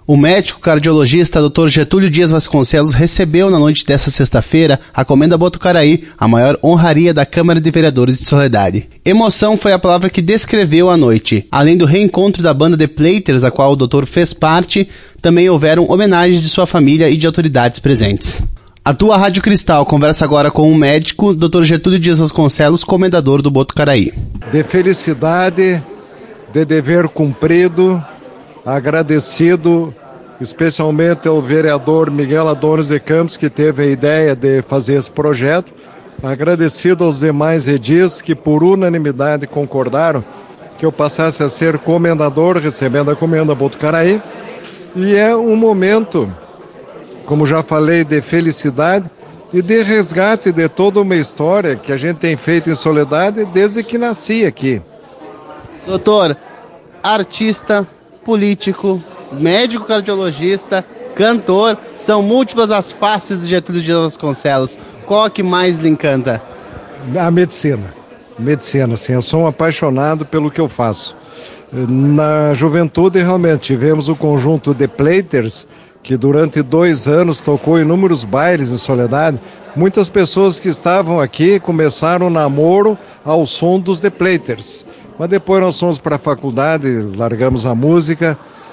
O médico cardiologista Dr. Getúlio Dias Vasconcelos recebeu na noite desta sexta-feira a Comenda Botucaraí, a maior honraria da Câmara de Vereadores de Soledade. Emoção foi a palavra que descreveu a noite. Além do reencontro da banda The Platers, da qual o doutor fez parte, também houveram homenagens de sua família e de autoridades presentes. A tua Rádio Cristal conversa agora com o médico Dr. Getúlio Dias Vasconcelos, comendador do Botucaraí. De felicidade, de dever cumprido, agradecido especialmente ao vereador Miguel Adonis de Campos, que teve a ideia de fazer esse projeto. Agradecido aos demais edis que por unanimidade concordaram que eu passasse a ser comendador, recebendo a Comenda Botucaraí. E é um momento, como já falei, de felicidade e de resgate de toda uma história que a gente tem feito em Soledade desde que nasci aqui. Doutor, artista, político, médico cardiologista, cantor, são múltiplas as faces de Getúlio Dias Vasconcelos. Qual a que mais lhe encanta? A medicina, sim, eu sou um apaixonado pelo que eu faço. Na juventude, realmente, tivemos o conjunto The Platers, que durante 2 anos tocou inúmeros bailes em Soledade. Muitas pessoas que estavam aqui começaram o namoro ao som dos The Platers. Mas depois nós fomos para a faculdade, largamos a música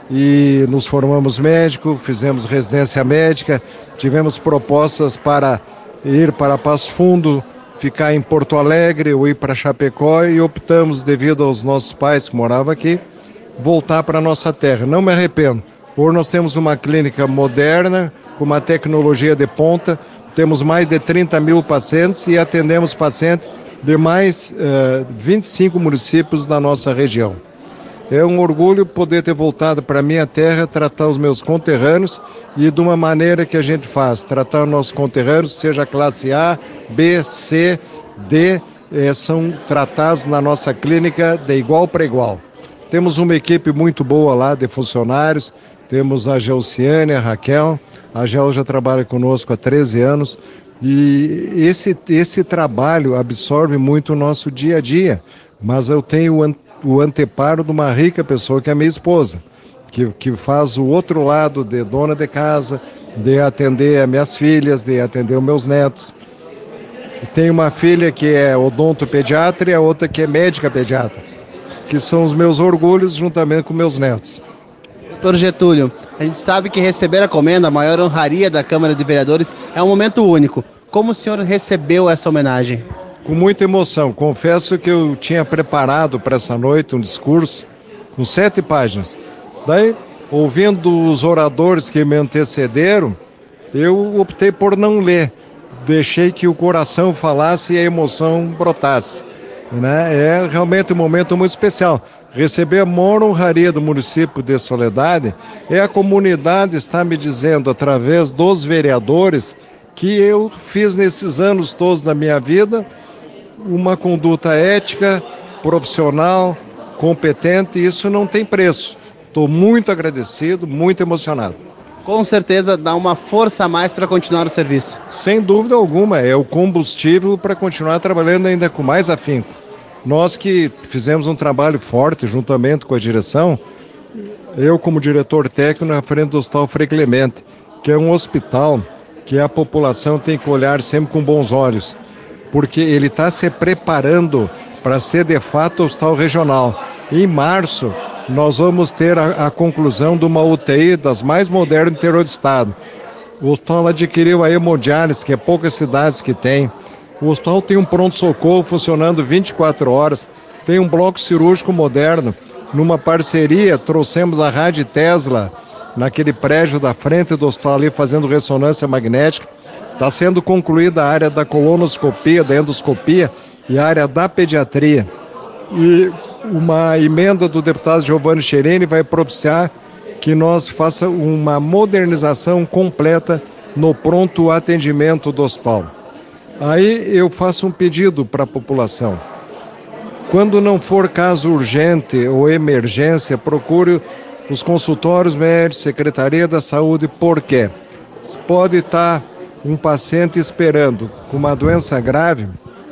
e nos formamos médico, fizemos residência médica, tivemos propostas para ir para Passo Fundo, ficar em Porto Alegre ou ir para Chapecó e optamos, devido aos nossos pais que moravam aqui, voltar para a nossa terra. Não me arrependo. Hoje nós temos uma clínica moderna, com uma tecnologia de ponta, temos mais de 30 mil pacientes e atendemos pacientes de mais 25 municípios da nossa região. É um orgulho poder ter voltado para a minha terra, tratar os meus conterrâneos e de uma maneira que a gente faz, tratar os nossos conterrâneos, seja classe A, B, C, D, são tratados na nossa clínica de igual para igual. Temos uma equipe muito boa lá de funcionários, temos a Gelciane, a Raquel, a Gel já trabalha conosco há 13 anos, e esse trabalho absorve muito o nosso dia a dia, mas eu tenho o anteparo de uma rica pessoa que é a minha esposa, que faz o outro lado de dona de casa, de atender as minhas filhas, de atender os meus netos. Tenho uma filha que é odontopediatra e a outra que é médica pediatra, que são os meus orgulhos juntamente com meus netos. Doutor Getúlio, a gente sabe que receber a comenda, a maior honraria da Câmara de Vereadores, é um momento único. Como o senhor recebeu essa homenagem? Com muita emoção. Confesso que eu tinha preparado para essa noite um discurso com 7 páginas. Daí, ouvindo os oradores que me antecederam, eu optei por não ler. Deixei que o coração falasse e a emoção brotasse. É realmente um momento muito especial. Receber a maior honraria do município de Soledade é a comunidade estar me dizendo, através dos vereadores, que eu fiz nesses anos todos da minha vida uma conduta ética, profissional, competente, e isso não tem preço. Estou muito agradecido, muito emocionado. Com certeza dá uma força a mais para continuar o serviço. Sem dúvida alguma, é o combustível para continuar trabalhando ainda com mais afinco. Nós que fizemos um trabalho forte, juntamente com a direção, eu como diretor técnico na frente do Hospital Frei Clemente, que é um hospital que a população tem que olhar sempre com bons olhos, porque ele está se preparando para ser de fato hospital regional. Em março, nós vamos ter a conclusão de uma UTI das mais modernas do interior do estado. O hospital adquiriu a hemodiálise, que é poucas cidades que tem. O hospital tem um pronto-socorro funcionando 24 horas, tem um bloco cirúrgico moderno. Numa parceria, trouxemos a Rádio Tesla, naquele prédio da frente do hospital ali, fazendo ressonância magnética. Está sendo concluída a área da colonoscopia, da endoscopia e a área da pediatria. E uma emenda do deputado Giovanni Cherini vai propiciar que nós façamos uma modernização completa no pronto atendimento do hospital. Aí eu faço um pedido para a população. Quando não for caso urgente ou emergência, procure os consultórios médicos, Secretaria da Saúde. Por quê? Pode estar um paciente esperando com uma doença grave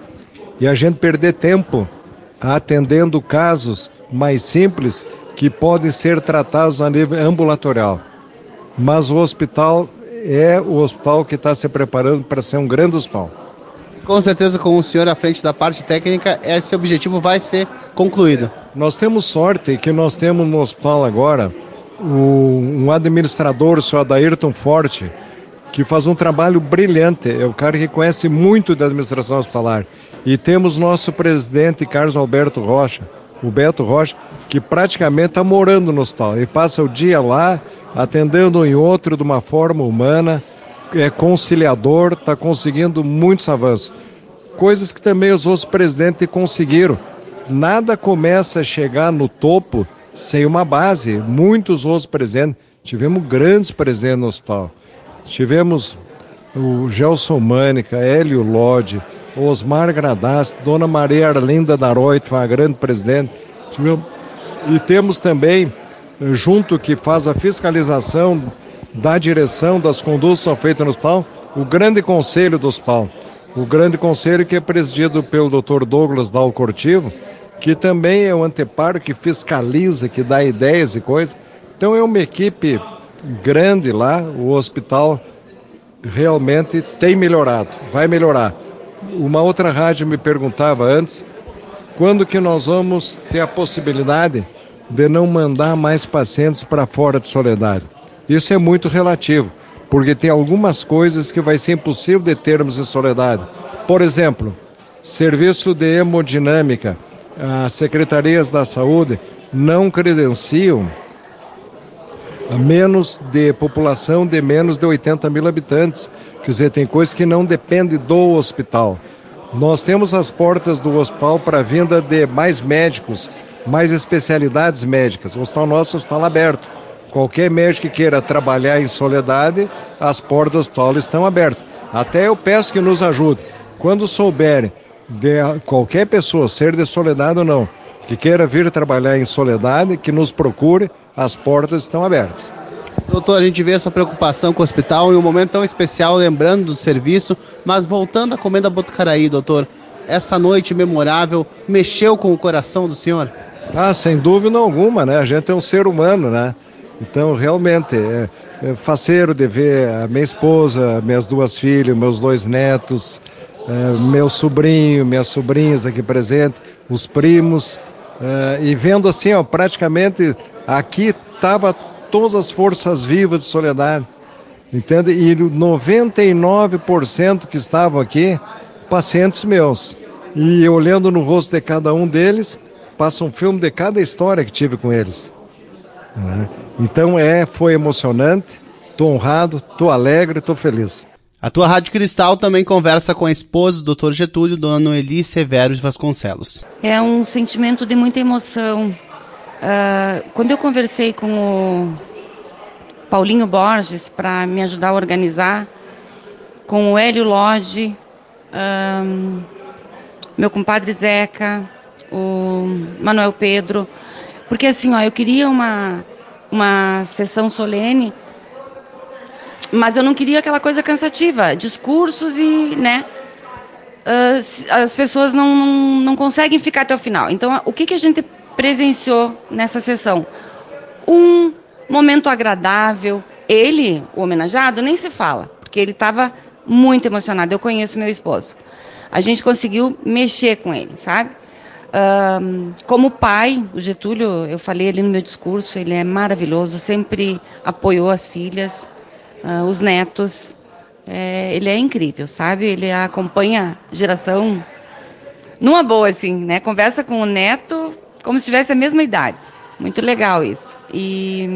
e a gente perder tempo atendendo casos mais simples que podem ser tratados a nível ambulatorial. mas o hospital é o hospital que está se preparando para ser um grande hospital. Com certeza, com o senhor à frente da parte técnica, esse objetivo vai ser concluído. Nós temos sorte que nós temos no hospital agora um administrador, o senhor Adairton Forte, que faz um trabalho brilhante. É o cara que conhece muito da administração hospitalar. E temos nosso presidente, Carlos Alberto Rocha, o Beto Rocha, que praticamente está morando no hospital. Ele passa o dia lá, atendendo um em outro de uma forma humana, é conciliador, está conseguindo muitos avanços. Coisas que também os outros presidentes conseguiram. Nada começa a chegar no topo sem uma base. Muitos outros presidentes, tivemos grandes presidentes no hospital. Tivemos o Gelson Mânica, Hélio Lodge, Osmar Gradassi, Dona Maria Arlinda Daroit, foi uma grande presidente. E temos também, junto que faz a fiscalização da direção das condutas que são feitas no hospital, o grande conselho do hospital. O grande conselho que é presidido pelo Dr. Douglas Dal Cortivo, que também é o anteparo que fiscaliza, que dá ideias e coisas. Então é uma equipe grande lá, o hospital realmente tem melhorado, vai melhorar. Uma outra rádio me perguntava antes, quando que nós vamos ter a possibilidade de não mandar mais pacientes para fora de Soledade? Isso é muito relativo, porque tem algumas coisas que vai ser impossível de termos em Soledade. Por exemplo, serviço de hemodinâmica, as secretarias da saúde não credenciam a menos de população de menos de 80 mil habitantes. Quer dizer, tem coisas que não dependem do hospital. Nós temos as portas do hospital para a vinda de mais médicos, mais especialidades médicas. O hospital nosso está aberto. Qualquer médico que queira trabalhar em Soledade, as portas do hospital estão abertas. Até eu peço que nos ajude. Quando souberem de qualquer pessoa, ser de Soledade ou não, que queira vir trabalhar em Soledade, que nos procure, as portas estão abertas. Doutor, a gente vê essa preocupação com o hospital em um momento tão especial, lembrando do serviço, mas voltando à Comenda Botucaraí, doutor, essa noite memorável mexeu com o coração do senhor? Ah, sem dúvida alguma, né? A gente é um ser humano, né? Então, realmente, é faceiro de ver a minha esposa, minhas duas filhas, meus dois netos, meu sobrinho, minhas sobrinhas aqui presentes, os primos, e vendo assim, ó, praticamente aqui estava todas as forças vivas de Soledade, entende? E 99% que estavam aqui, pacientes meus. E olhando no rosto de cada um deles, passa um filme de cada história que tive com eles. Né? Então foi emocionante, estou honrado, estou alegre, estou feliz. A tua Rádio Cristal também conversa com a esposa do Dr. Getúlio, Dona Noeli Severo de Vasconcelos. É um sentimento de muita emoção. Quando eu conversei com o Paulinho Borges para me ajudar a organizar, com o Hélio Lodge, meu compadre Zeca, o Manuel Pedro, porque assim, ó, eu queria uma sessão solene, mas eu não queria aquela coisa cansativa, discursos e, né, as pessoas não conseguem ficar até o final. Então, o que a gente presenciou nessa sessão? Um momento agradável. Ele, o homenageado, nem se fala, porque ele estava muito emocionado. Eu conheço meu esposo. A gente conseguiu mexer com ele, sabe? Como pai, o Getúlio, eu falei ali no meu discurso, ele é maravilhoso, sempre apoiou as filhas, os netos. Ele é incrível, sabe? Ele acompanha a geração numa boa, assim, né? Conversa com o neto como se tivesse a mesma idade. Muito legal isso. E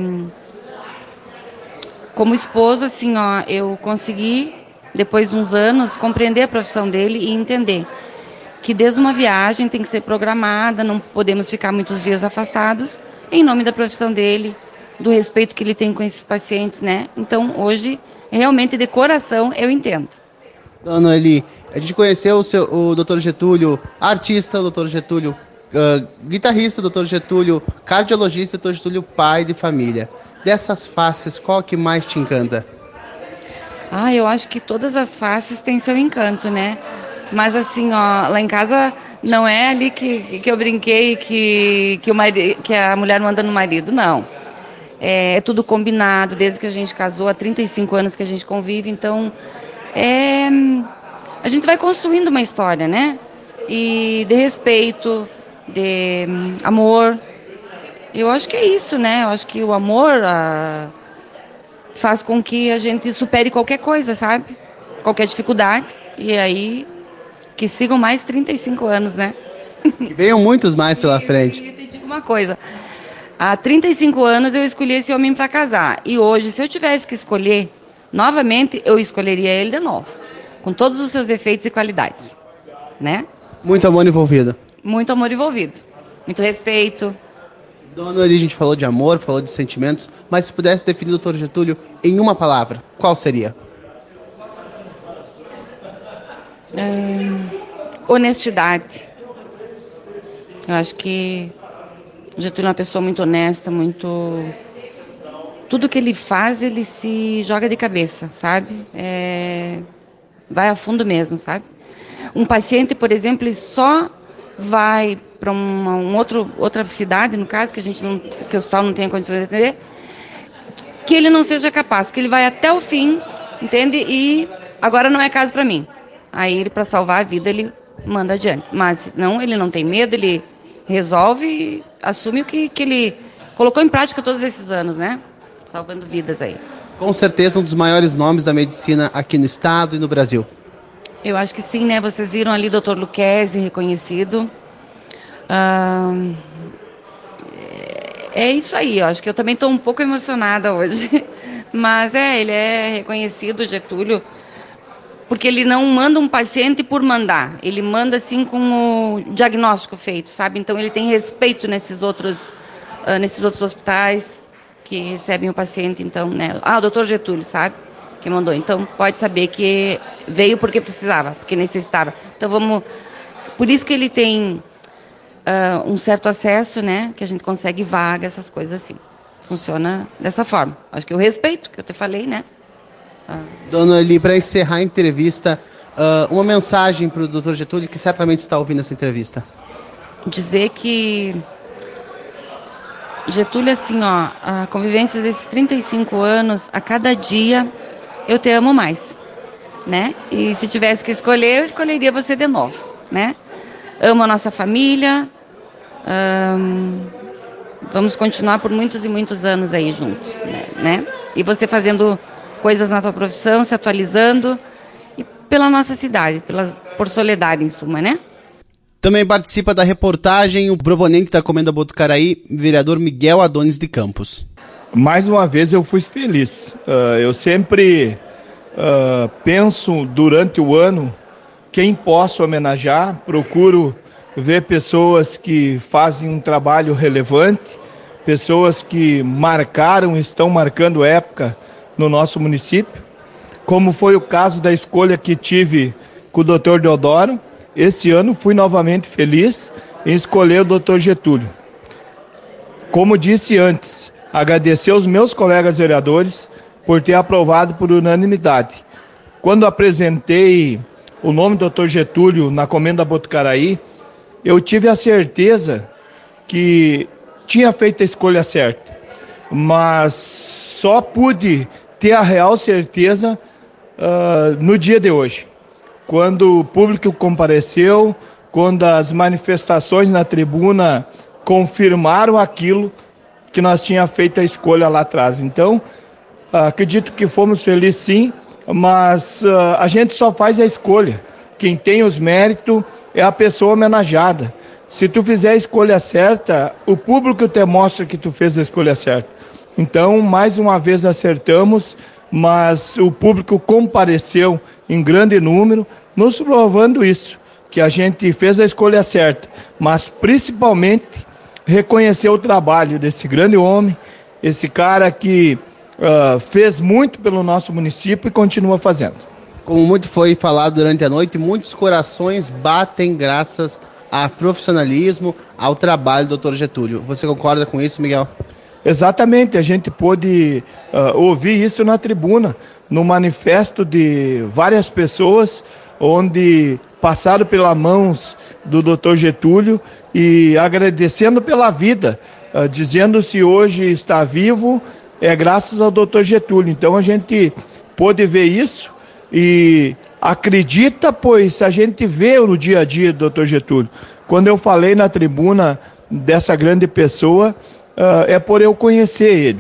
como esposo, assim, ó, eu consegui, depois de uns anos, compreender a profissão dele e entender que desde uma viagem tem que ser programada, não podemos ficar muitos dias afastados, em nome da profissão dele, do respeito que ele tem com esses pacientes, né? Então, hoje, realmente, de coração, eu entendo. Dona Noeli, a gente conheceu o Dr. Getúlio, artista, o Dr. Getúlio, guitarrista, Dr. Getúlio, cardiologista, Dr. Getúlio, pai de família. Dessas faces, qual que mais te encanta? Eu acho que todas as faces têm seu encanto, né? Mas assim, ó, lá em casa não é ali que eu brinquei que a mulher manda no marido, não. é tudo combinado, desde que a gente casou, há 35 anos que a gente convive, então a gente vai construindo uma história, né? E de respeito, de amor. Eu acho que é isso, né? Eu acho que o amor faz com que a gente supere qualquer coisa, sabe? Qualquer dificuldade. E aí, que sigam mais 35 anos, né? Que venham muitos mais pela frente. E te digo uma coisa. Há 35 anos eu escolhi esse homem para casar. E hoje, se eu tivesse que escolher, novamente, eu escolheria ele de novo. Com todos os seus defeitos e qualidades. Né? Muito amor envolvido. Muito amor envolvido. Muito respeito. Dona Eli, a gente falou de amor, falou de sentimentos, mas se pudesse definir o Dr. Getúlio em uma palavra, qual seria? Honestidade. Eu acho que Getúlio é uma pessoa muito honesta, muito... Tudo que ele faz, ele se joga de cabeça, sabe? Vai a fundo mesmo, sabe? Um paciente, por exemplo, ele só vai para outra cidade, no caso, que o hospital não tenha condições de atender, que ele não seja capaz, que ele vai até o fim, entende? E agora não é caso para mim. Aí ele, para salvar a vida, ele manda adiante. Mas não, ele não tem medo, ele resolve e assume o que ele colocou em prática todos esses anos, né? Salvando vidas aí. Com certeza um dos maiores nomes da medicina aqui no estado e no Brasil. Eu acho que sim, né? Vocês viram ali o Dr. Luquezzi, reconhecido. É isso aí, eu acho que eu também estou um pouco emocionada hoje. Mas ele é reconhecido, Getúlio, porque ele não manda um paciente por mandar. Ele manda, assim, com o diagnóstico feito, sabe? Então, ele tem respeito nesses outros hospitais que recebem o paciente, então, né? O Dr. Getúlio, sabe? Que mandou. Então, pode saber que veio porque precisava, porque necessitava. Então, por isso que ele tem um certo acesso, né? Que a gente consegue vaga, essas coisas assim. Funciona dessa forma. Acho que o respeito, que eu te falei, né? Dona Eli, para encerrar a entrevista, uma mensagem para o Dr. Getúlio, que certamente está ouvindo essa entrevista. Dizer que Getúlio, assim, a convivência desses 35 anos, a cada dia eu te amo mais, né? E se tivesse que escolher, eu escolheria você de novo, né? Amo a nossa família, vamos continuar por muitos e muitos anos aí juntos, né? E você fazendo coisas na tua profissão, se atualizando, e pela nossa cidade, por Soledade, em suma, né? Também participa da reportagem o proponente da Comenda Botucaraí, vereador Miguel Adonis de Campos. Mais uma vez eu fui feliz. Eu sempre penso durante o ano quem posso homenagear, procuro ver pessoas que fazem um trabalho relevante, pessoas que marcaram, estão marcando época no nosso município, como foi o caso da escolha que tive com o Dr. Deodoro. Esse ano fui novamente feliz em escolher o Dr. Getúlio. Como disse antes, agradecer aos meus colegas vereadores por ter aprovado por unanimidade. Quando apresentei o nome do Dr. Getúlio na Comenda Botucaraí, eu tive a certeza que tinha feito a escolha certa, mas só pude ter a real certeza no dia de hoje, quando o público compareceu, quando as manifestações na tribuna confirmaram aquilo que nós tínhamos feito a escolha lá atrás. Então, acredito que fomos felizes sim, mas a gente só faz a escolha. Quem tem os méritos é a pessoa homenageada. Se tu fizer a escolha certa, o público te mostra que tu fez a escolha certa. Então, mais uma vez acertamos, mas o público compareceu em grande número, nos provando isso, que a gente fez a escolha certa, mas principalmente reconhecer o trabalho desse grande homem, esse cara que fez muito pelo nosso município e continua fazendo. Como muito foi falado durante a noite, muitos corações batem graças ao profissionalismo, ao trabalho do Dr. Getúlio. Você concorda com isso, Miguel? Exatamente, a gente pôde ouvir isso na tribuna, no manifesto de várias pessoas, onde passaram pelas mãos do Dr. Getúlio e agradecendo pela vida, dizendo se hoje está vivo, é graças ao Dr. Getúlio. Então a gente pôde ver isso e acredita, pois a gente vê no dia a dia do Dr. Getúlio. Quando eu falei na tribuna dessa grande pessoa, é por eu conhecer ele.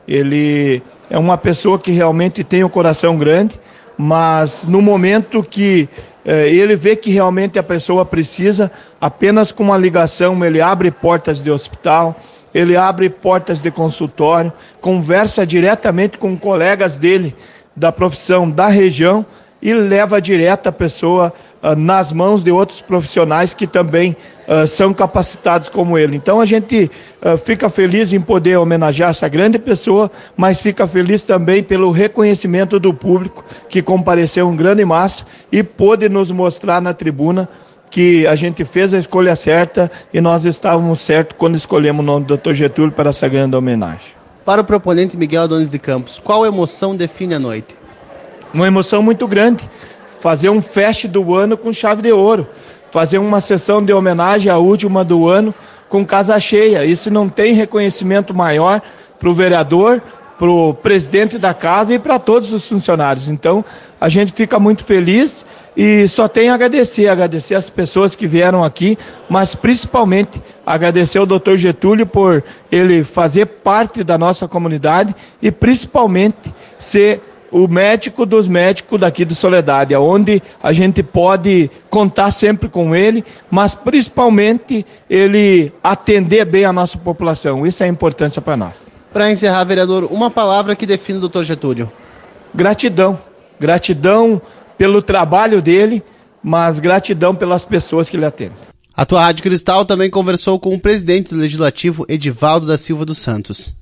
Ele é uma pessoa que realmente tem um coração grande, mas no momento que ele vê que realmente a pessoa precisa, apenas com uma ligação ele abre portas de hospital, ele abre portas de consultório, conversa diretamente com colegas dele da profissão da região e leva direto a pessoa nas mãos de outros profissionais que também são capacitados como ele. Então a gente fica feliz em poder homenagear essa grande pessoa, mas fica feliz também pelo reconhecimento do público que compareceu em grande massa e pôde nos mostrar na tribuna que a gente fez a escolha certa e nós estávamos certos quando escolhemos o nome do Dr. Getúlio para essa grande homenagem. Para o proponente Miguel Adonis de Campos, qual emoção define a noite? Uma emoção muito grande, fazer um fest do ano com chave de ouro, fazer uma sessão de homenagem à última do ano com casa cheia. Isso não tem reconhecimento maior para o vereador, para o presidente da casa e para todos os funcionários. Então a gente fica muito feliz e só tem a agradecer as pessoas que vieram aqui, mas principalmente agradecer ao Dr. Getúlio por ele fazer parte da nossa comunidade e principalmente ser o médico dos médicos daqui de Soledade, onde a gente pode contar sempre com ele, mas principalmente ele atender bem a nossa população. Isso é a importância para nós. Para encerrar, vereador, uma palavra que define o Dr. Getúlio. Gratidão. Gratidão pelo trabalho dele, mas gratidão pelas pessoas que ele atende. A tua Rádio Cristal também conversou com o presidente do Legislativo, Edivaldo da Silva dos Santos.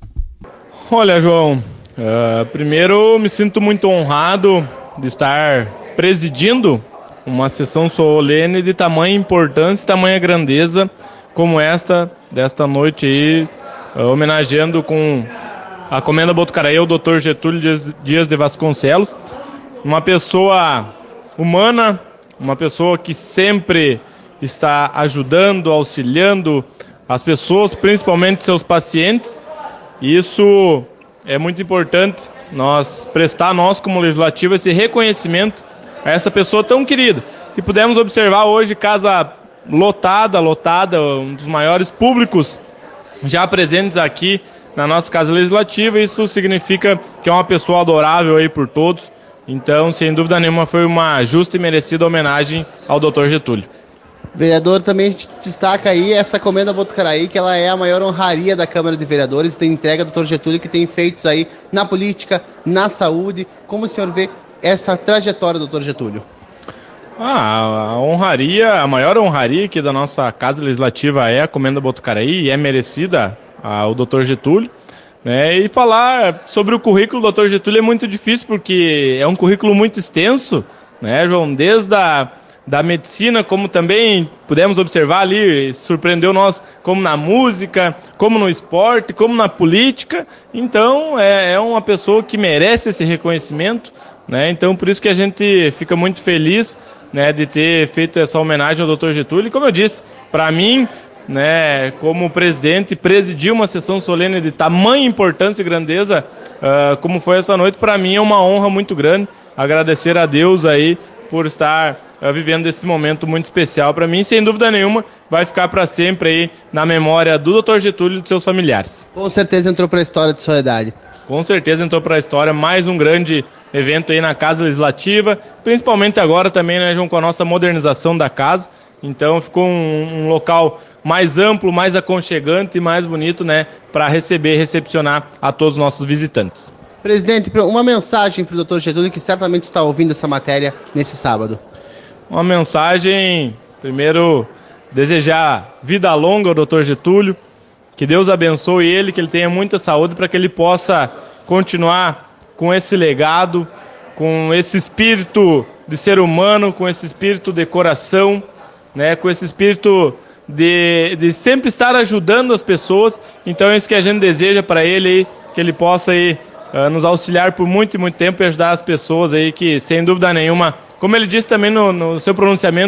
Olha, João, primeiro me sinto muito honrado de estar presidindo uma sessão solene de tamanha importância e tamanha grandeza como desta noite aí, homenageando com a Comenda Botucaraí o Dr. Getúlio Dias de Vasconcelos, uma pessoa humana, uma pessoa que sempre está ajudando, auxiliando as pessoas, principalmente seus pacientes. E isso é muito importante, nós como Legislativo, esse reconhecimento a essa pessoa tão querida. E pudemos observar hoje casa lotada, um dos maiores públicos já presentes aqui na nossa Casa Legislativa. Isso significa que é uma pessoa adorável aí por todos. Então, sem dúvida nenhuma, foi uma justa e merecida homenagem ao Dr. Getúlio. Vereador, também a gente destaca aí essa Comenda Botucaraí, que ela é a maior honraria da Câmara de Vereadores, tem entrega do Dr. Getúlio, que tem feitos aí na política, na saúde. Como o senhor vê essa trajetória do Dr. Getúlio? A honraria, a maior honraria que da nossa Casa Legislativa é a Comenda Botucaraí, e é merecida ao Dr. Getúlio. E falar sobre o currículo do Dr. Getúlio é muito difícil, porque é um currículo muito extenso, né, João? Desde da medicina, como também pudemos observar ali, surpreendeu nós, como na música, como no esporte, como na política. Então, é uma pessoa que merece esse reconhecimento, né? Então, por isso que a gente fica muito feliz, né, de ter feito essa homenagem ao Dr. Getúlio. E como eu disse, para mim, né, como presidente, presidir uma sessão solene de tamanha importância e grandeza, como foi essa noite, para mim é uma honra muito grande. Agradecer a Deus aí por estar vivendo esse momento muito especial para mim. Sem dúvida nenhuma, vai ficar para sempre aí na memória do Dr. Getúlio e de seus familiares. Com certeza entrou para a história de Soledade. Com certeza entrou para a história, mais um grande evento aí na Casa Legislativa, principalmente agora também, né, João, com a nossa modernização da casa. Então ficou um local mais amplo, mais aconchegante e mais bonito, né, para receber e recepcionar a todos os nossos visitantes. Presidente, uma mensagem para o Dr. Getúlio, que certamente está ouvindo essa matéria nesse sábado. Uma mensagem, primeiro, desejar vida longa ao Dr. Getúlio, que Deus abençoe ele, que ele tenha muita saúde para que ele possa continuar com esse legado, com esse espírito de ser humano, com esse espírito de coração, né, com esse espírito de sempre estar ajudando as pessoas. Então é isso que a gente deseja para ele aí, que ele possa aí, nos auxiliar por muito e muito tempo e ajudar as pessoas aí que, sem dúvida nenhuma, como ele disse também no seu pronunciamento,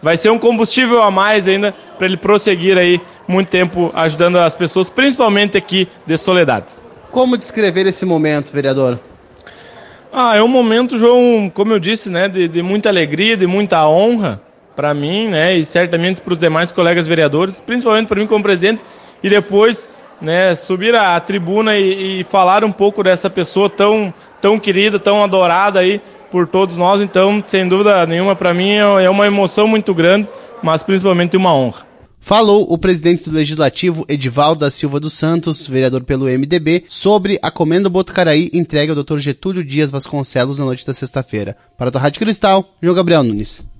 vai ser um combustível a mais ainda para ele prosseguir aí muito tempo ajudando as pessoas, principalmente aqui de Soledade. Como descrever esse momento, vereador? É um momento, João, como eu disse, né, de muita alegria, de muita honra para mim, né, e certamente para os demais colegas vereadores, principalmente para mim como presidente, e depois, né, subir à tribuna e falar um pouco dessa pessoa tão querida, tão adorada aí por todos nós. Então, sem dúvida nenhuma, para mim é uma emoção muito grande, mas principalmente uma honra. Falou o presidente do Legislativo, Edivaldo da Silva dos Santos, vereador pelo MDB, sobre a Comenda Botucaraí entregue ao Dr. Getúlio Dias Vasconcelos na noite da sexta-feira. Para a Rádio Cristal, João Gabriel Nunes.